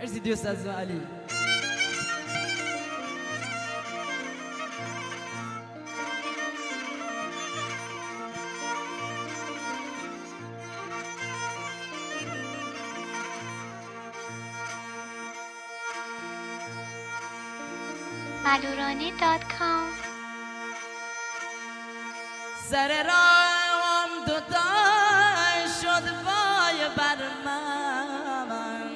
مرسی دوست از علی. malurani.com سر راهم دوتا شد وای بر من،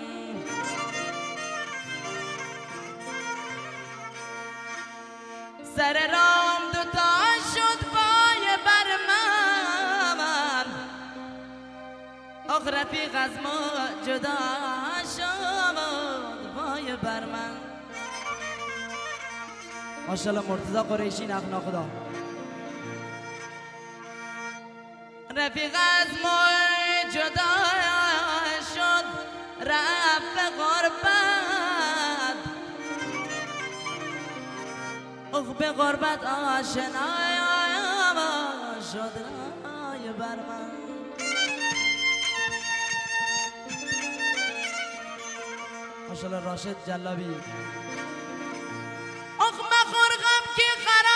سر راهم دوتا شد وای بر من، آخ رفیق از ما جدا شد وای بر من. ماشاءالله مرتضی قریشی نخنا خدا. رفیق از ما جدا شد رفت به غربت، اخ به غربت آشنا شد رای بر من. ماشاءالله راشد جلابی. اخ مخور غم که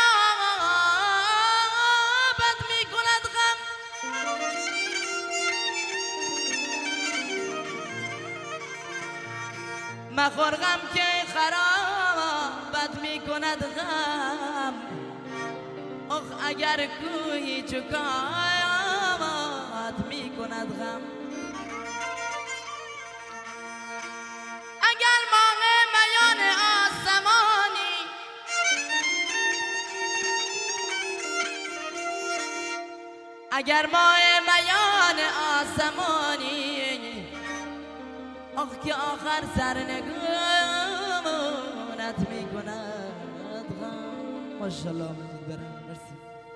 خرابت می کند غم، مخور غم که خرابت می کند غم، اخ اگر کوهی چکایت می کند غم. اگر ماه میان آسمانی اگر ماه میان آسمانی، آخ که آخر سرنگونت می کند غم. ماشاءالله مجید برم. مرسی.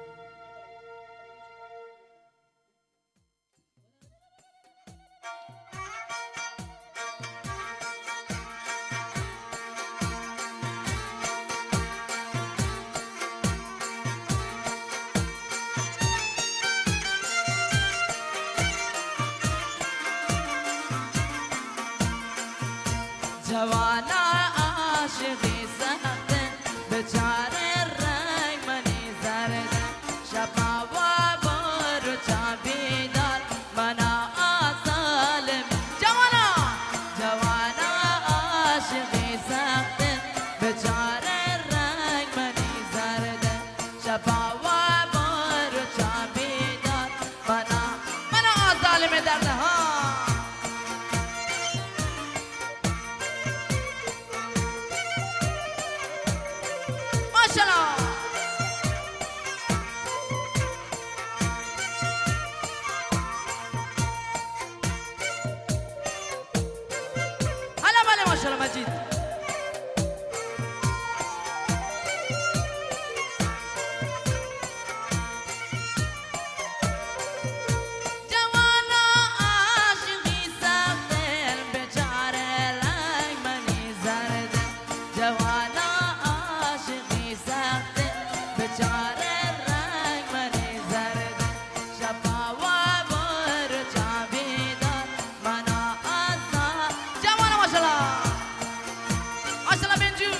جوانا عاشقی سخته بچاره رنگ منی زرده، شبا و برو چا بیدار منا آسالم. جوانا عاشقی سخته بچاره رنگ منی زرده، شبا و برو چا بیدار منا آسالم درده ها. هلا بله ماشاءالله مجید. جوانا عاشقی سخته بیچاره رنگ منی زرده، جوانا عاشقی سخته بیچاره رنگ منی زرده، شبا و برو چا بیدار منا آسا. جوانا ماشاءالله ماشاءالله بنجو.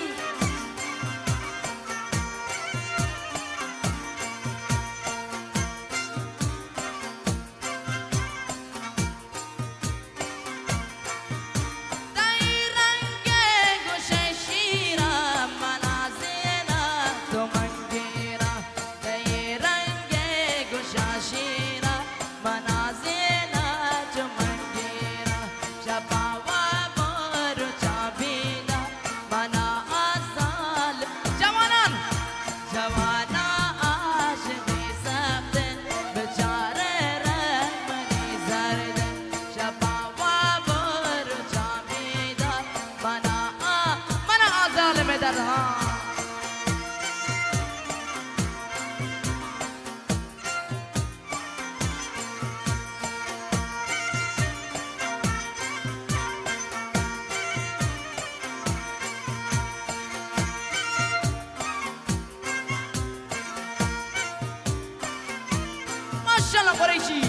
دای رنگ گوشه شیرم منازینا تو منگیرم، دای رنگ گوشه شیرم منازینا تو منگیرم، شبا و برو چا بیدار منا آسال. جوانان عاشقی سخته بیچاره رنگ منی زرده، شبا و برو چا بیدار منا آسالم درها. ماشاءالله قریشی.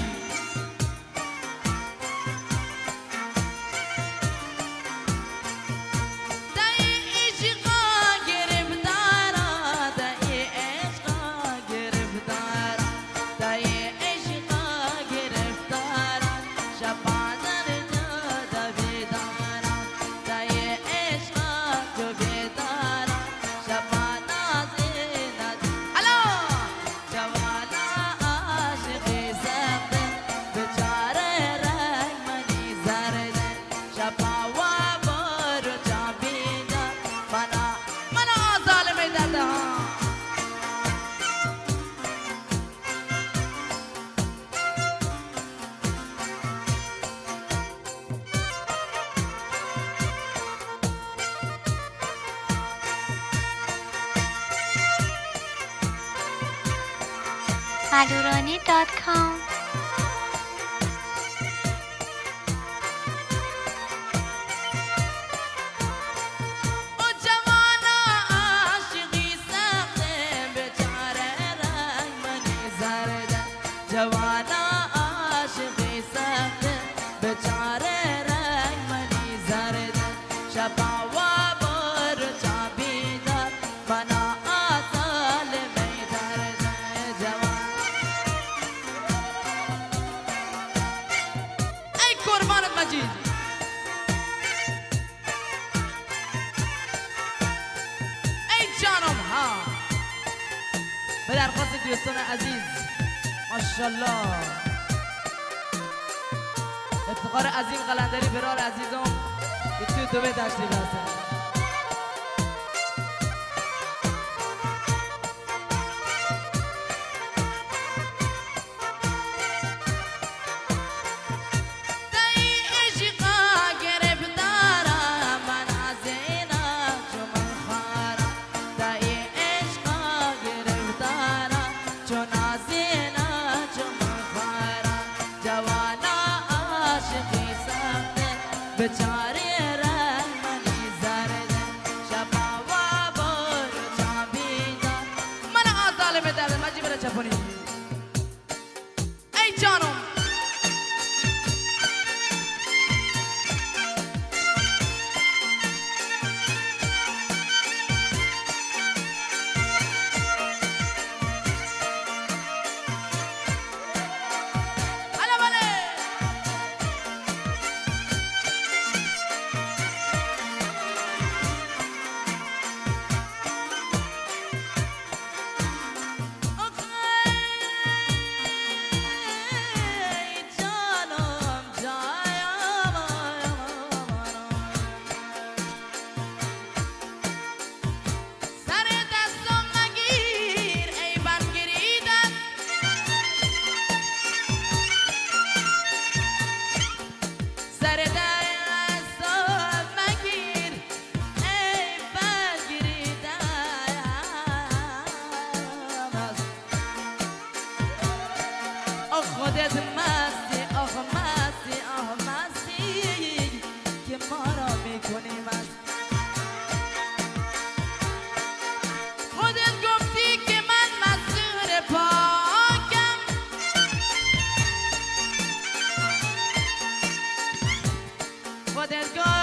alurani.com. جوانا عاشقی سخت بیچاره رنگ منی زرد شبا و بر چابیدار بنا آسال می درد جوان ای قربانت مجید ای جانم ها به درخواست دوستان عزیز ماشاءالله افتخار عظیم قلندری برار عزیزم که توی دوبه تشریف هستن बेचारे रंग मनी जरद शबा व बोर चाबीदा मन आजाल में दर्द मजी मेरा छपनी ऐ जानो خودت مستی آخ مستی آه مستی که ما را میکنی مست خودت گفتی که من مسئول پاکم خودت گفتی